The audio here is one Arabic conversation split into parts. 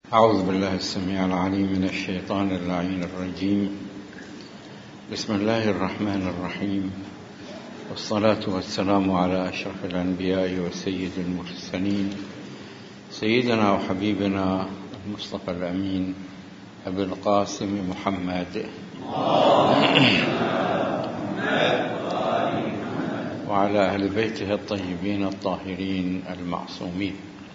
أعوذ بالله السميع العليم من الشيطان اللعين الرجيم. بسم الله الرحمن الرحيم، والصلاة والسلام على أشرف الأنبياء وسيد المرسلين، سيدنا وحبيبنا المصطفى الأمين أبي القاسم محمد وعلى أهل بيته الطيبين الطاهرين المعصومين.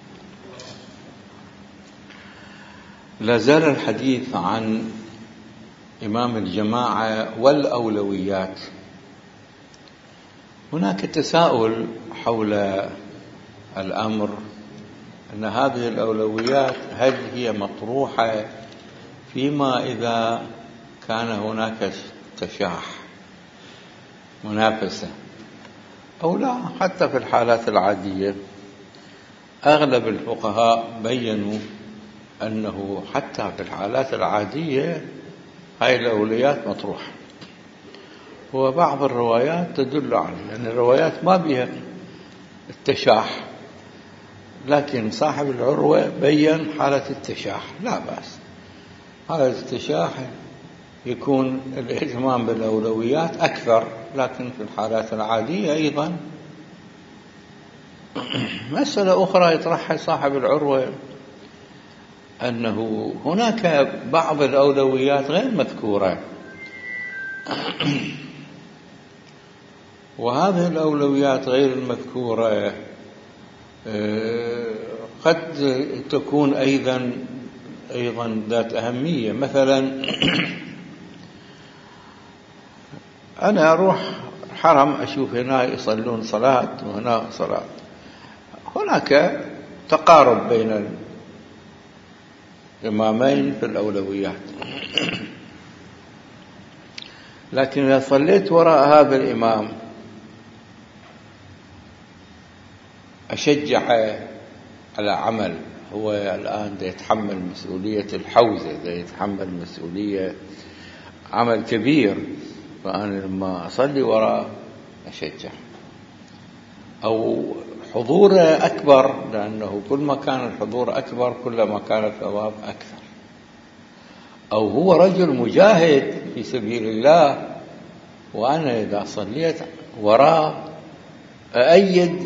لا زال الحديث عن إمام الجماعة والأولويات. هناك تساؤل حول الأمر أن هذه الأولويات هل هي مطروحة فيما إذا كان هناك تشاح منافسة أو لا. حتى في الحالات العادية أغلب الفقهاء بيّنوا أنه حتى في الحالات العادية هاي الأولويات مطروحة، وبعض الروايات تدل عليه، يعني الروايات ما بها التشاح، لكن صاحب العروة بيّن حالة التشاح لا بأس. حالة التشاح يكون الاهتمام بالأولويات أكثر، لكن في الحالات العادية أيضا. مسألة أخرى يطرحها صاحب العروة أنه هناك بعض الأولويات غير مذكورة، وهذه الأولويات غير المذكورة قد تكون أيضا ذات أهمية. مثلا أنا أروح حرم أشوف هنا يصلون صلاة وهنا صلاة، هناك تقارب بين الإمامين في الأولويات، لكن إذا صليت وراء هذا الإمام أشجع على عمل، هو الآن يتحمل مسؤولية الحوزة، يتحمل مسؤولية عمل كبير، فأنا لما أصلي وراء أشجع، أو حضوره أكبر، لأنه كل ما كان الحضور أكبر كل ما كان الثواب أكثر، أو هو رجل مجاهد في سبيل الله وأنا إذا صليت وراء أأيد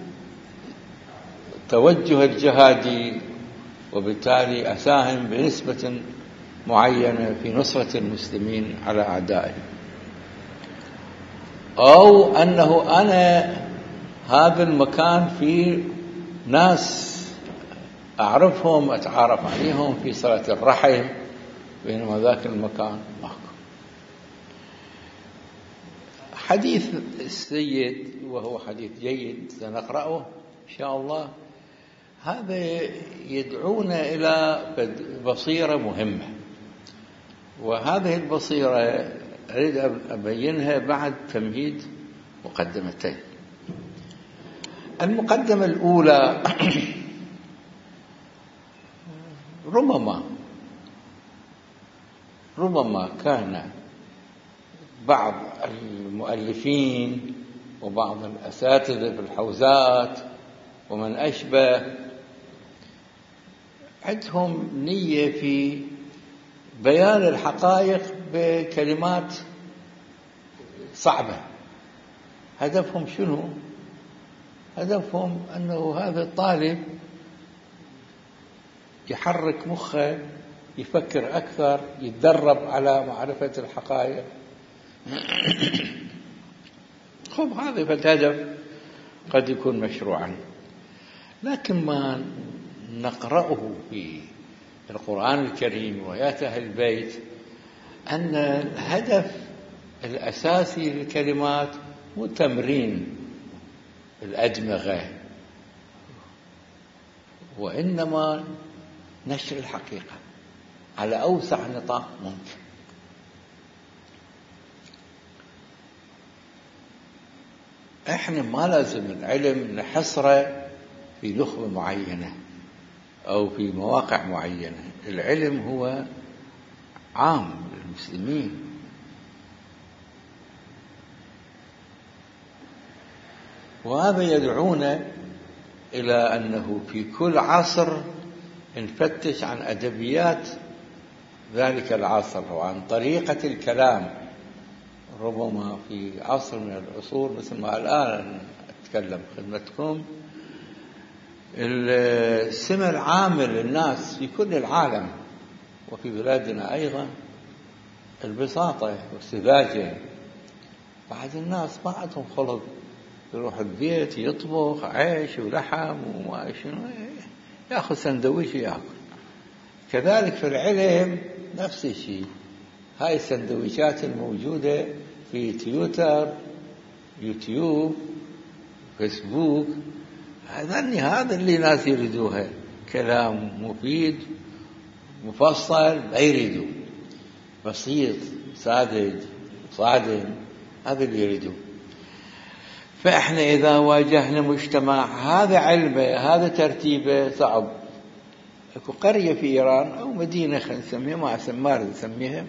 توجه الجهادي، وبالتالي أساهم بنسبة معينة في نصرة المسلمين على أعدائهم. أو أنه أنا هذا المكان في ناس أعرفهم أتعارف عليهم في صلة الرحم، بينما ذاك المكان ماكو. حديث السيد وهو حديث جيد سنقرأه إن شاء الله، هذا يدعونا إلى بصيرة مهمة، وهذه البصيرة أريد أبينها بعد تمهيد مقدمتين. المقدمة الأولى ربما كان بعض المؤلفين وبعض الأساتذة في الحوزات ومن أشبه عندهم نية في بيان الحقائق بكلمات صعبة. هدفهم شنو؟ هدفهم أنه هذا الطالب يحرك مخه، يفكر أكثر، يتدرب على معرفة الحقائق. خب هذا الهدف قد يكون مشروعا، لكن ما نقرأه في القرآن الكريم وآيات أهل البيت أن الهدف الأساسي للكلمات هو تمرين الأدمغة، وإنما نشر الحقيقة على أوسع نطاق ممكن. إحنا ما لازم العلم نحصره في نخبة معينة أو في مواقع معينة، العلم هو عام للمسلمين. وهذا يدعونا إلى أنه في كل عصر نفتش عن أدبيات ذلك العصر وعن طريقة الكلام. ربما في عصر من العصور مثل ما الآن أتكلم خدمتكم، السمة العامة للناس في كل العالم وفي بلادنا أيضا البساطة والسذاجة. بعد الناس ما عندهم خلق، يروح البيت يطبخ عيش ولحم وما شنو، يأخذ سندويش ويأكل. كذلك في العلم نفس الشيء. هاي السندويشات الموجودة في تويتر، يوتيوب، فيسبوك، هذا اللي ناس يريدوها، كلام مفيد مفصل ما يريدوا، بسيط ساذج صادم، هذا اللي يريدوه. فإحنا إذا واجهنا مجتمع هذا علمه هذا ترتيبه صعب. اكو قرية في إيران أو مدينة خلينا نسميها، ما أريد أسميها،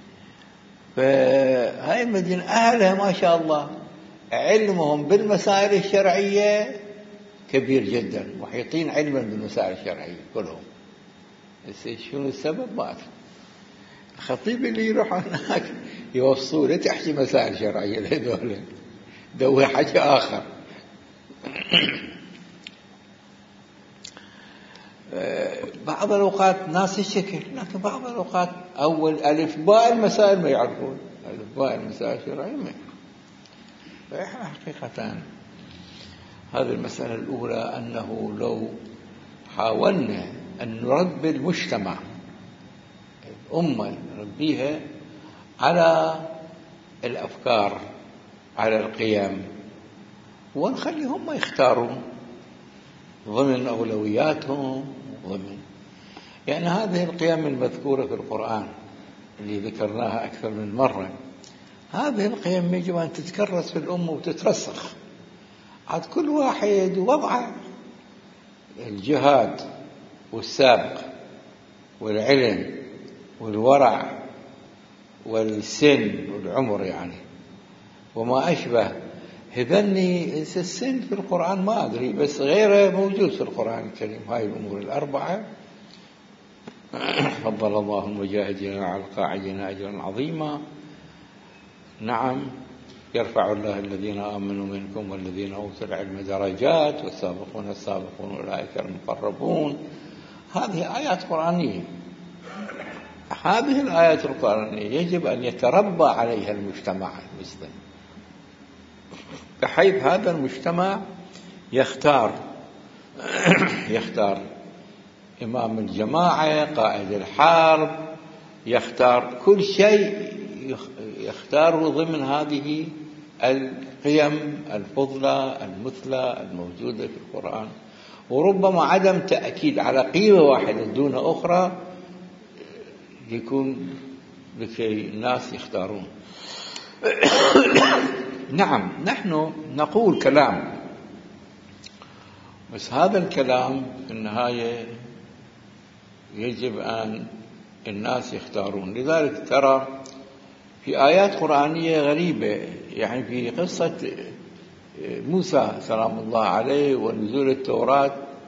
فهاي المدينة أهلها ما شاء الله علمهم بالمسائل الشرعية كبير جدا، محيطين علما بالمسائل الشرعية كلهم. شنو السبب؟ ما أدري. الخطيب اللي يروح هناك يوصوا له تحكي مسائل شرعية لهذول، دوي حكي آخر. بعض الأوقات ناس الشكل، لكن بعض الأوقات أول ألف باء المسائل ما يعرفون، ألف باء المسائل الشرعية ما يعرفون. فإحنا حقيقة هذه المسألة الأولى، أنه لو حاولنا أن نربي المجتمع، الأمة نربيها على الأفكار، على القيم، ونخليهم ما يختارون ضمن أولوياتهم، ضمن يعني هذه القيم المذكورة في القرآن اللي ذكرناها أكثر من مرة. هذه القيم يجب أن تتكرس في الأمة وتترسخ. عاد كل واحد وضعه، الجهاد والسابق والعلم والورع والسن والعمر يعني وما أشبه. هذني السن في القرآن ما أدري، بس غيره موجود في القرآن الكريم. هاي الأمور الأربعة فضل الله المجاهدين على القاعدين أجرا عظيما. نعم، يرفع الله الذين آمنوا منكم والذين أوتوا العلم درجات والسابقون السابقون أولئك المقربون. هذه آيات قرآنية. هذه الآيات القرآنية يجب أن يتربى عليها المجتمع المسلم، بحيث هذا المجتمع يختار إمام الجماعة، قائد الحرب، يختار كل شيء يختاره ضمن هذه القيم الفضلى المثلى الموجودة في القرآن. وربما عدم تأكيد على قيمة واحدة دون أخرى يكون لكي الناس يختارون. نعم، نحن نقول كلام، بس هذا الكلام في النهاية يجب أن الناس يختارون. لذلك ترى في آيات قرآنية غريبة، يعني في قصة موسى سلام الله عليه ونزول التوراة،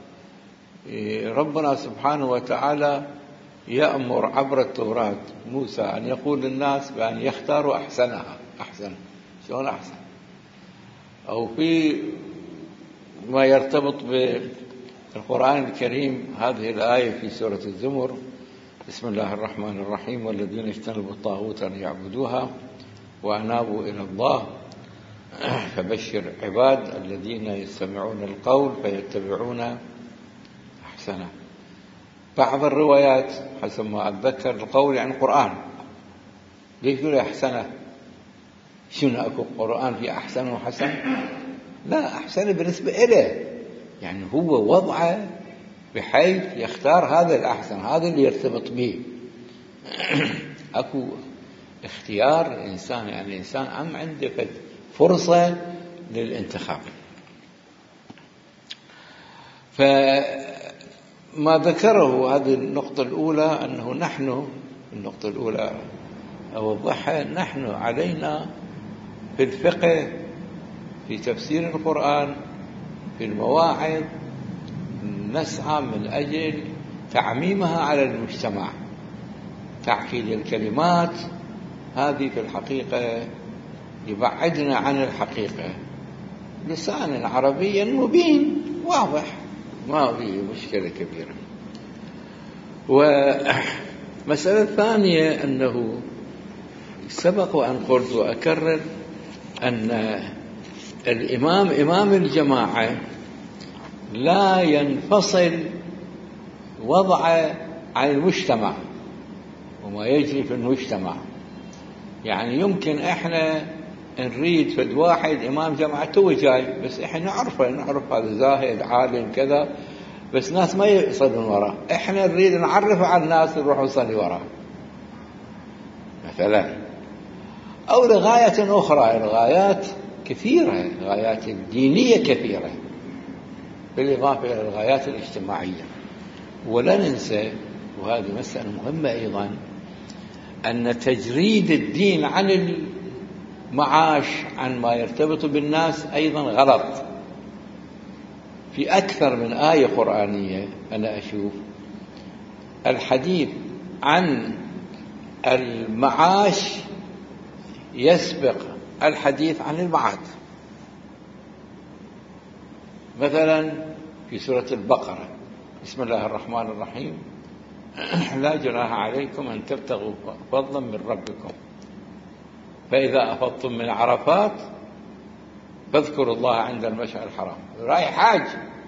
ربنا سبحانه وتعالى يأمر عبر التوراة موسى أن يقول للناس بأن يختاروا أحسنها. أحسن شلون أحسن؟ أو في ما يرتبط بالقرآن الكريم هذه الآية في سورة الزمر: بسم الله الرحمن الرحيم: والذين اجتنبوا الطاغوت أن يعبدوها وأنابوا إلى الله فبشر عباد الذين يستمعون القول فيتبعون أحسنه. بعض الروايات حسب ما أتذكر القول يعني القرآن. ليش يقول أحسنه؟ شنو أكو قرآن في أحسن وحسن؟ لا، أحسن بالنسبة إله، يعني هو وضعه بحيث يختار هذا الأحسن، هذا اللي يرتبط به. أكو اختيار الإنسان، يعني الإنسان عم عنده فرصة للانتخاب. فما ذكره هذه النقطة الأولى، أنه نحن النقطة الأولى أوضحها، نحن علينا في الفقه، في تفسير القرآن، في المواعظ، نسعى من أجل تعميمها على المجتمع، تعقيد الكلمات هذه في الحقيقة يبعدنا عن الحقيقة. لسان عربي مبين واضح، ما في مشكلة كبيرة. ومسألة ثانية أنه سبق وأن قلت وأكرر أن إمام الجماعة لا ينفصل وضعه عن المجتمع وما يجري في المجتمع. يعني يمكن احنا نريد فد واحد امام جماعة تو جاي، بس احنا نعرف هذا زاهد عالم كذا، بس ناس ما يصلون وراه، احنا نريد نعرف على الناس نروح نصلي وراه مثلا. او لغاية اخرى، الغايات كثيرة، غايات الدينية كثيرة بالاضافة الى الغايات الاجتماعية. ولا ننسى، وهذه مسألة مهمة أيضا، أن تجريد الدين عن المعاش، عن ما يرتبط بالناس، أيضا غلط. في أكثر من آية قرآنية أنا أشوف الحديث عن المعاش يسبق الحديث عن المعاد. مثلا في سورة البقرة بسم الله الرحمن الرحيم: لا جناح عليكم أن تبتغوا فضلا من ربكم فإذا أفضتم من عرفات فاذكروا الله عند المشعر الحرام. رايح حاج.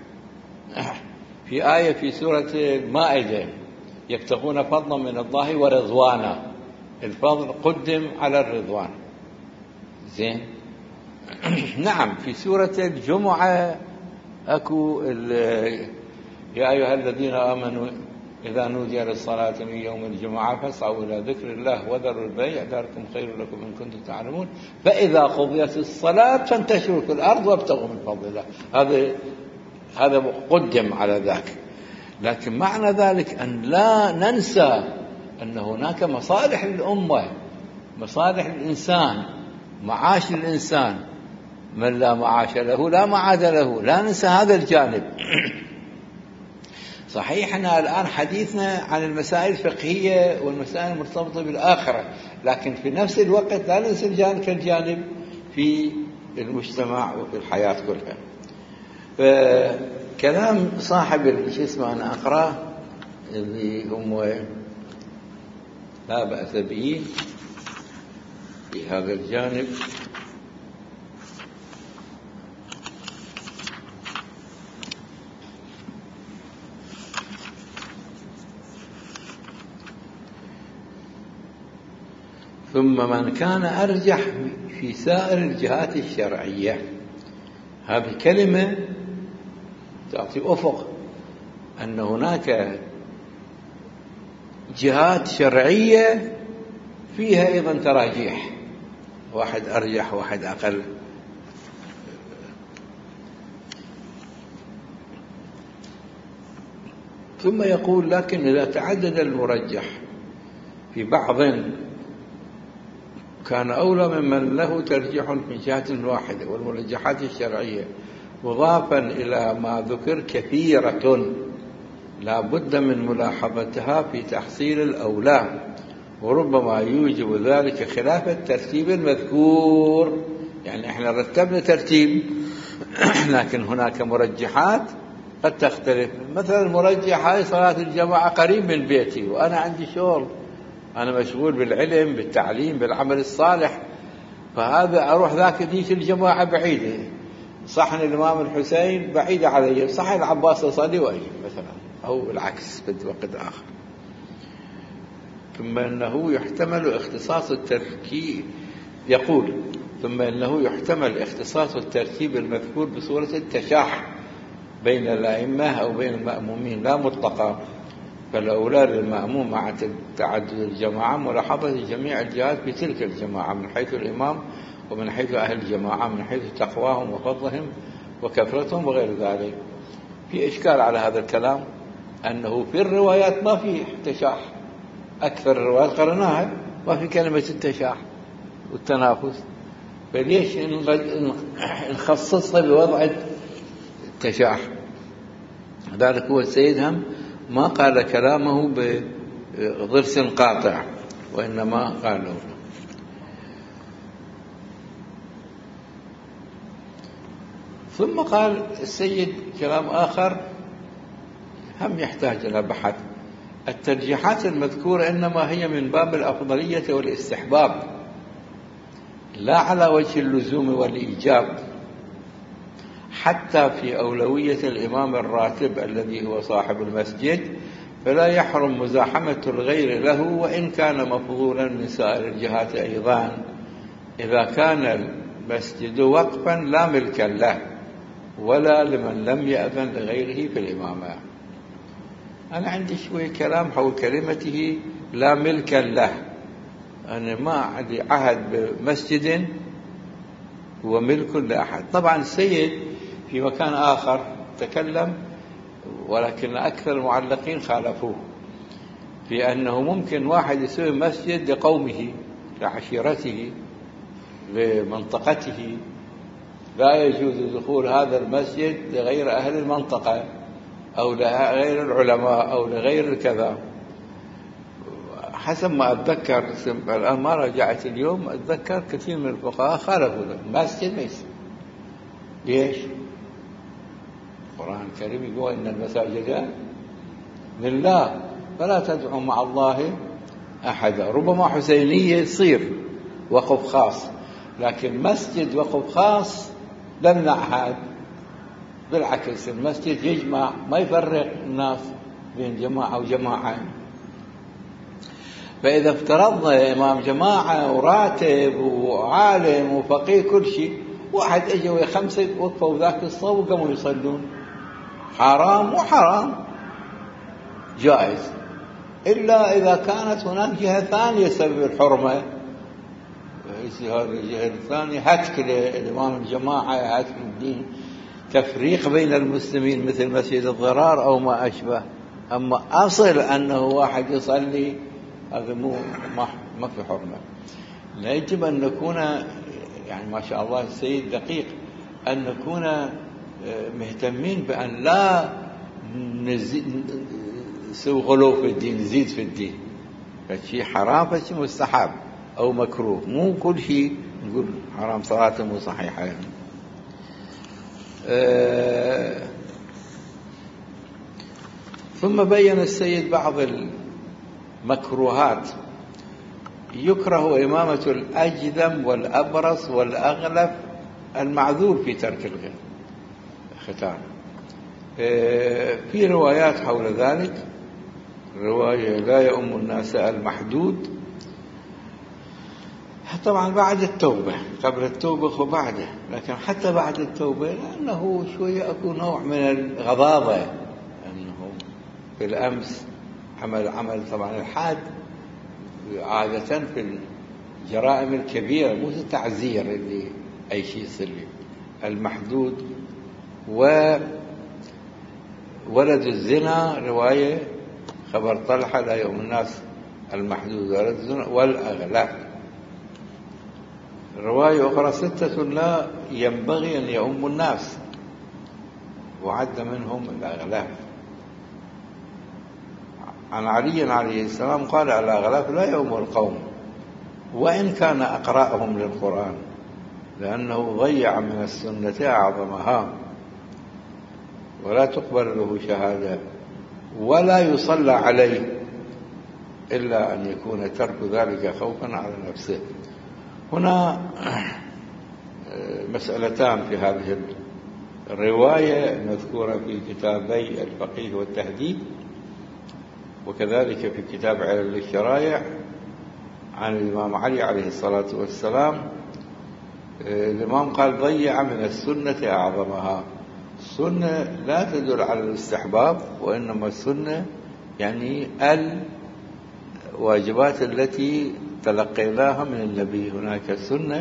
في آية في سورة المائدة: يبتغون فضلا من الله ورضوانا، الفضل قدم على الرضوان. زين. نعم. في سورة الجمعة أكو يا أيها الذين آمنوا إذا نودي للصلاة من يوم الجمعة فاسعوا إلى ذكر الله وذروا البيع ذلكم خير لكم إن كنتم تعلمون فإذا قضيت الصلاة فانتشروا في الأرض وابتغوا من فضل الله. هذا قدم على ذاك. لكن معنى ذلك أن لا ننسى أن هناك مصالح للأمة، مصالح الإنسان، معاش الإنسان. من لا معاش له لا معاد له، لا ننسى هذا الجانب. صحيح أننا الآن حديثنا عن المسائل الفقهية والمسائل المرتبطة بالآخرة، لكن في نفس الوقت لا ننسى الجانب كالجانب في المجتمع وفي الحياة كلها. كلام صاحب شو اسمه أنا أقرأ اللي هم لا بأس به في هذا الجانب. ثم من كان أرجح في سائر الجهات الشرعية. هذه كلمة تعطي أفق أن هناك جهات شرعية فيها أيضا تراجيح، واحد أرجح واحد أقل. ثم يقول: لكن إذا تعدد المرجح في بعض كان أولى ممن له ترجيح من جهة واحدة. والمرجحات الشرعية مضافا إلى ما ذكر كثيرة لا بد من ملاحظتها في تحصيل الأولى، وربما يوجب ذلك خلاف الترتيب المذكور. يعني احنا رتبنا ترتيب لكن هناك مرجحات قد تختلف. مثلا المرجح هاي صلاة الجماعة قريب من بيتي وأنا عندي شغل، أنا مشغول بالعلم بالتعليم بالعمل الصالح، فهذا أروح ذاك ديك الجماعة بعيدة. صحن الإمام الحسين بعيدة علي، صحن العباس أصلي وأجي مثلا، أو العكس في وقت آخر. ثم إنه يحتمل اختصاص التركيب، يقول: ثم إنه يحتمل اختصاص الترتيب المذكور بصورة التشاح بين الأئمة أو بين المأمومين لا مطلقا، فالأولى للمأموم مع تعدد الجماعة ملاحظة جميع الجهات في تلك الجماعة من حيث الإمام ومن حيث أهل الجماعة من حيث تقواهم وفضلهم وكثرتهم وغير ذلك. في إشكال على هذا الكلام أنه في الروايات ما في تشاح، أكثر الروايات قرناها ما في كلمة التشاح والتنافس، فليش نخصصها بوضع التشاح؟ ذلك هو السيد هم ما قال كلامه بضرس قاطع، وإنما قاله. ثم قال السيد كلام آخر هم يحتاج إلى بحث: الترجيحات المذكورة إنما هي من باب الأفضلية والاستحباب، لا على وجه اللزوم والإيجاب، حتى في أولوية الإمام الراتب الذي هو صاحب المسجد، فلا يحرم مزاحمة الغير له وإن كان مفضولا من سائر الجهات أيضا، إذا كان المسجد وقفا لا ملكا له ولا لمن لم يأذن لغيره في الإمامة. أنا عندي شوية كلام حول كلمته لا ملكا له. أنا ما عندي عهد بمسجد هو ملك لأحد. طبعا السيد في مكان آخر تكلم، ولكن أكثر المعلقين خالفوه في أنه ممكن واحد يسوي مسجد لقومه، لعشيرته، لمنطقته، لا يجوز دخول هذا المسجد لغير أهل المنطقة أو لغير العلماء أو لغير الكذا. حسب ما أتذكر، الآن ما رجعت اليوم، أتذكر كثير من الفقهاء خالفوا المسجد ما يصير. ليش؟ القرآن الكريم يقول إن المساجد لله فلا تدعوا مع الله أحدا. ربما حسينية يصير وقف خاص، لكن مسجد وقف خاص لا يمنع هذا، بالعكس المسجد يجمع، ما يفرق الناس بين جماعة وجماعة. فإذا افترضنا إمام جماعة وراتب وعالم وفقيه كل شيء، واحد اجى ويا خمسة وقفوا ذاك الصف وقاموا يصلون، حرام وحرام جائز، إلا إذا كانت هناك جهة ثانية سبب الحرمة. هذه الجهة الثانية هتك لإمام الجماعة، هتك الدين، تفريق بين المسلمين مثل مسجد الضرار أو ما أشبه. أما أصل أنه واحد يصلي هذا ما في حرمة. يجب أن نكون، يعني ما شاء الله السيد دقيق، أن نكون مهتمين بأن لا نسوي غلو في الدين، نزيد في الدين، فشي حرام فشي مستحب أو مكروه، مو كل شيء نقول حرام صلاة مو صحيحة يعني. ثم بين السيد بعض المكروهات: يكره إمامة الأجذم والأبرص والأغلف المعذور في ترك الختان. في روايات حول ذلك، رواية لا يؤم الناس المحدود، طبعا بعد التوبة، قبل التوبة وبعده، لكن حتى بعد التوبة لأنه شوية أكون نوع من الغضاضة، أنه في الأمس عمل طبعا الحاد عادة في الجرائم الكبيرة، مو التعزير اللي أي شيء يصير المحدود. وولد الزنا رواية خبر طلحة لا يؤم الناس المحدود ولد الزنا والأغلاف. رواية أخرى 6 لا ينبغي أن يؤم الناس، وعد منهم الأغلاف. عن علي عليه السلام قال: الأغلاف لا يؤم القوم وإن كان أقرأهم للقرآن، لأنه ضيع من السنة أعظمها، ولا تقبل له شهادة ولا يصلى عليه إلا أن يكون ترك ذلك خوفا على نفسه. هنا مسألتان في هذه الرواية المذكورة في كتابي الفقيه والتهذيب، وكذلك في كتاب علل الشرائع عن الإمام علي عليه الصلاة والسلام. الإمام قال: ضيع من السنة أعظمها. السنة لا تدل على الاستحباب، وإنما السنة يعني الواجبات التي تلقيناها من النبي. هناك سنة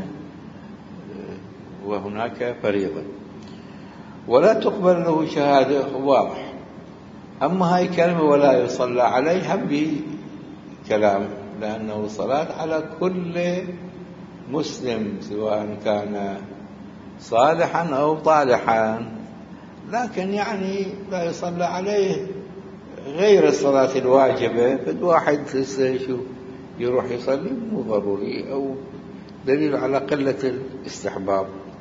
وهناك فريضة. ولا تقبل له شهادة، واضح. أما هاي كلمة ولا يصلى عليه هم بكلام، لأنه صلاة على كل مسلم سواء كان صالحا أو طالحا، لكن يعني لا يصلى عليه غير الصلاة الواجبة فد واحد يشوف يروح يصلي مو ضروري، أو دليل على قلة الاستحباب.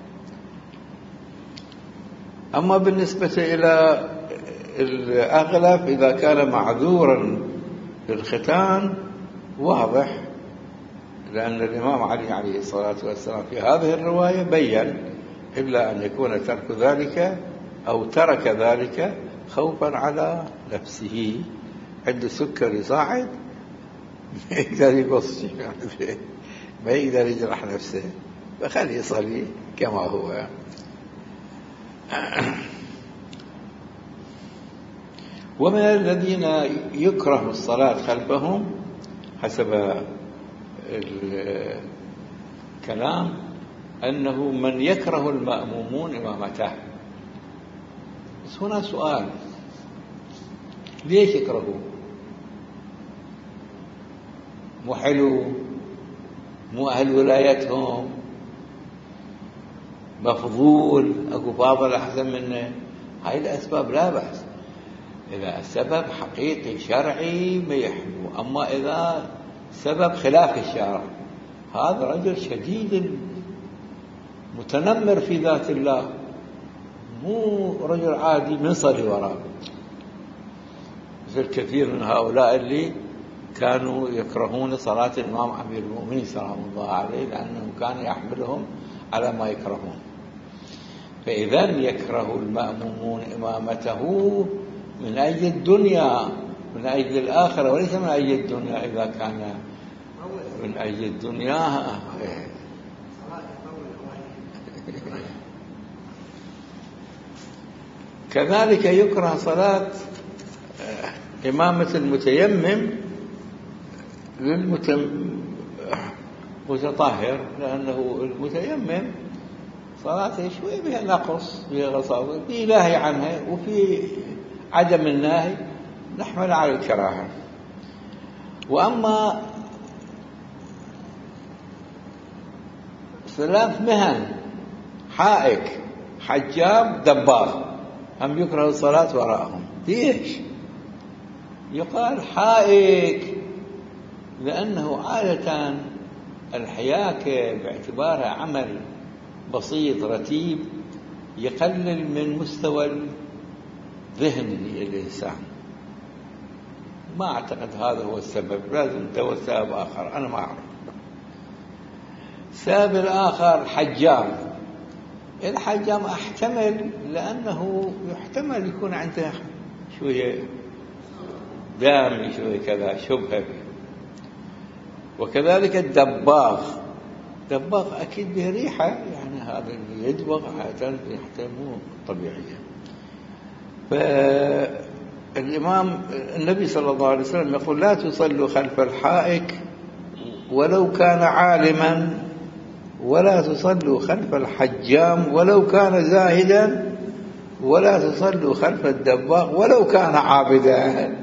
أما بالنسبة إلى الأغلب إذا كان معذورا بالختان واضح، لأن الإمام علي عليه الصلاة والسلام في هذه الرواية بيّن إلا أن يكون ترك ذلك أو ترك ذلك خوفا على نفسه، عنده سكري صاعد ما يقدر يقص ما يقدر يجرح نفسه، فخليه يصلي كما هو. ومن الذين يكره الصلاة خلفهم حسب الكلام أنه من يكره المأمومون إمامته. بس هنا سؤال، ليش يكرهوا؟ مو حلو؟ مو أهل ولايتهم؟ مفضول؟ أكو فاضل أحسن منه؟ هاي الأسباب لا بأس. إذا السبب حقيقي شرعي ما يحلو. أما إذا سبب خلاف الشرع، هذا رجل شديد متنمر في ذات الله، مو رجل عادي منصلي وراءه، مثل كثير من هؤلاء اللي كانوا يكرهون صلاة الإمام أمير المؤمنين سلام الله عليه، لأنهم كان يحملهم على ما يكرهون. فإذا يكره المأمومون إمامته من أجل الدنيا، من أجل الآخرة، وليس من أجل الدنيا. إذا كان من أجل الدنيا كذلك يكره صلاة إمامة المتيمم للمتطهر، لأنه المتيمم صلاته شوي بها نقص، بها غصاوة، في نهي عنها وفي عدم النهي نحمل على الكراهة. وأما ثلاث مهن، حائك، حجام، دباغ، هم يكره الصلاة وراءهم. ليش؟ يقال حائك لأنه عادة الحياكة باعتبارها عمل بسيط رتيب يقلل من مستوى الذهن للإنسان. ما أعتقد هذا هو السبب، لازم ندور سبب آخر، أنا ما أعرف. السبب الآخر حجام. الحجام أحتمل لأنه يحتمل يكون عنده شوية دام، شوية كذا شبهة. وكذلك الدباغ، دباغ أكيد به ريحة، يعني هذا اللي يدبغ عادة ريحته مو طبيعية. فالإمام النبي صلى الله عليه وسلم يقول لا تصلوا خلف الحائك ولو كان عالما، ولا تصلوا خلف الحجام ولو كان زاهدا، ولا تصلوا خلف الدباغ ولو كان عابدا.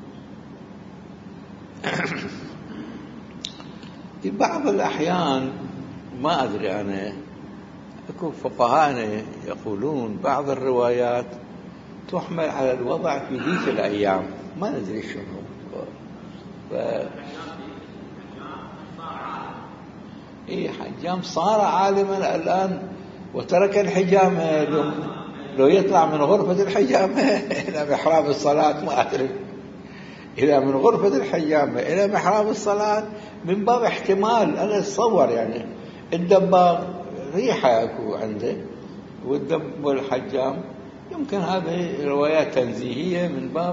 في بعض الأحيان ما أدري أنا، أكو فقهاء يقولون بعض الروايات تحمل على الوضع في ذيك الأيام، ما ندري شنو. إيه حجام صار عالما الآن وترك الحجامة، لو يطلع من غرفة الحجامة إلى محراب الصلاة ما أدري، إلى من غرفة الحجامة إلى محراب الصلاة من باب احتمال. أنا أتصور يعني الدباغ ريحة يكون عنده، والدب والحجام يمكن هذه روايات تنزيهية من باب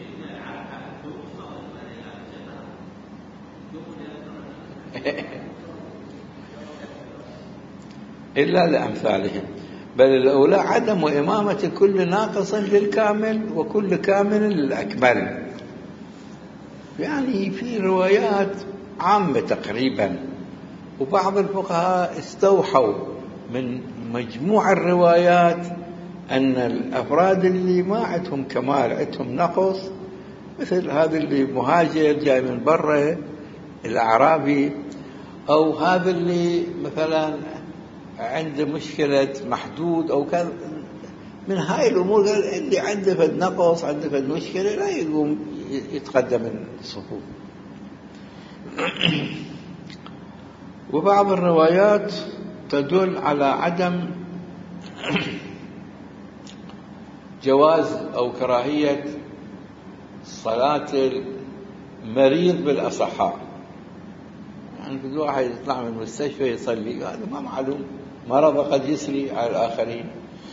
إلا لأمثالهم. بل الأولى عدم إمامة كل ناقص للكامل وكل كامل للأكمل. يعني في روايات عامة تقريبا، وبعض الفقهاء استوحوا من مجموع الروايات أن الأفراد اللي ما عندهم كمال عندهم نقص، مثل هذا اللي مهاجر جاي من برا، الأعرابي، أو هذا اللي مثلا عنده مشكلة محدود أو كذا، من هاي الأمور قال اللي عنده فد نقص عنده فد مشكلة لا يقوم يتقدم الصفوف. وبعض الروايات تدل على عدم جواز أو كراهية صلاة المريض بالأصحاء. يعني كل واحد يطلع من المستشفى يصلي، هذا ما معلوم، مرض قد يسري على الآخرين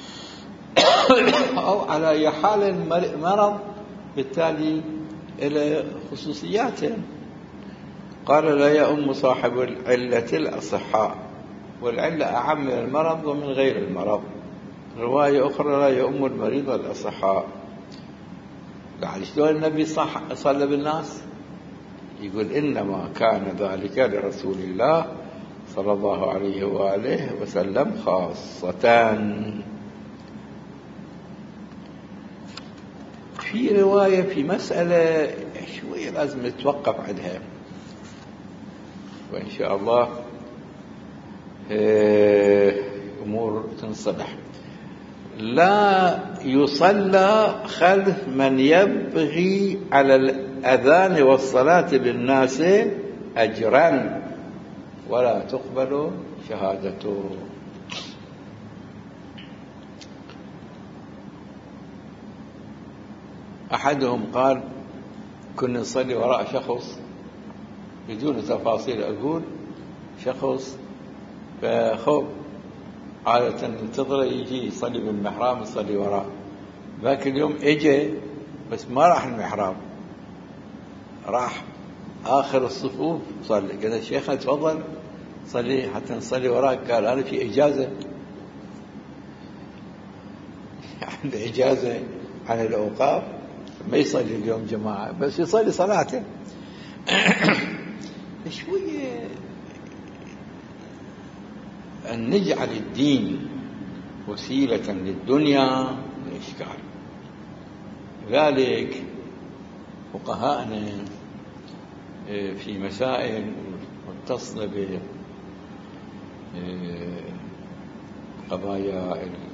أو على أي حال المرض بالتالي إلى خصوصياته. قال لا يؤم صاحب العلة الأصحاء، والعلة أعم من المرض ومن غير المرض. رواية أخرى لا يؤم المريض الأصحاء. قال شلون النبي صلى بالناس؟ يقول إنما كان ذلك لرسول الله صلى الله عليه وآله وسلم خاصة. في رواية في مسألة شوية لازم نتوقف عندها وإن شاء الله أمور تنصلح. لا يصلى خلف من يبغي على الأذان والصلاة بالناس أجرا ولا تقبل شهادته. أحدهم قال كنا نصلي وراء شخص بدون تفاصيل أقول شخص، فخوف عادة ننتظره يجي يصلي بالمحراب يصلي وراء. ذاك اليوم اجى بس ما راح المحراب، راح آخر الصفوف صلي. قال شيخنا تفضل صلي حتى نصلي وراك. قال أنا في إجازة، عنده إجازة عن الأوقاف ما يصلي اليوم جماعة بس يصلي صلاته. شوية أن نجعل الدين وسيلة للدنيا إشكال. لذلك فقهاءنا في مسائل متصلة بقضايا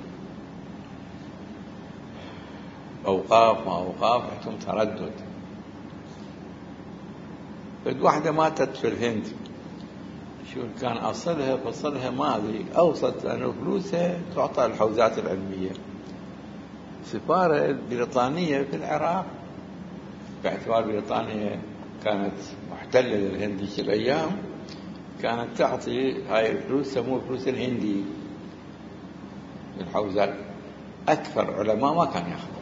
أوقاف ما أوقاف عندهم تردد. فد واحدة ماتت في الهند، شو كان أصلها فصلها ما أدري أوصت أنه فلوسها تعطى الحوزات العلمية. سفارة البريطانية في العراق باعتبار بريطانيا كانت محتلة للهند في الأيام كانت تعطي هاي الفلوس سموه فلوس الهندي الحوزات. أكثر علماء ما كان يأخذوا.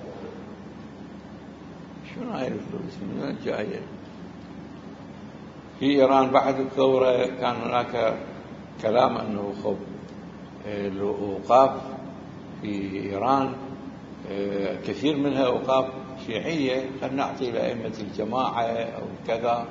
شنو هاي الفلوس من وين جاية؟ في إيران بعد الثورة كان هناك كلام أنه خب الأوقاف في إيران كثير منها أوقاف شيعية، خلنا نعطي لأئمة الجماعة أو كذا.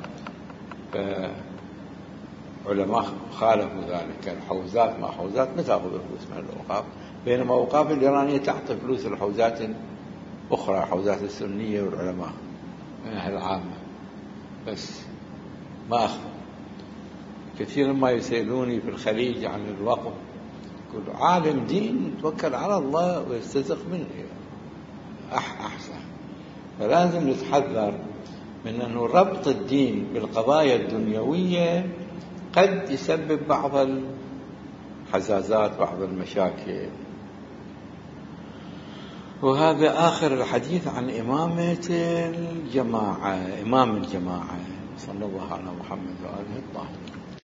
فعلماء خالفوا ذلك، الحوزات ما حوزات ما تأخذ فلوس من الأوقاف، بينما أوقاف الإيرانية تعطي فلوس الحوزات أخرى، حوزات السنية والعلماء منها العامة، بس ما أخذ. كثير ما يسألوني في الخليج عن الوقف، كل عالم دين توكل على الله ويستزق منه أحسن. فلازم نتحذر من أنه ربط الدين بالقضايا الدنيوية قد يسبب بعض الحزازات بعض المشاكل. وهذا آخر الحديث عن إمامة الجماعة، إمام الجماعة. صلى الله على محمد وآله الطاهرين.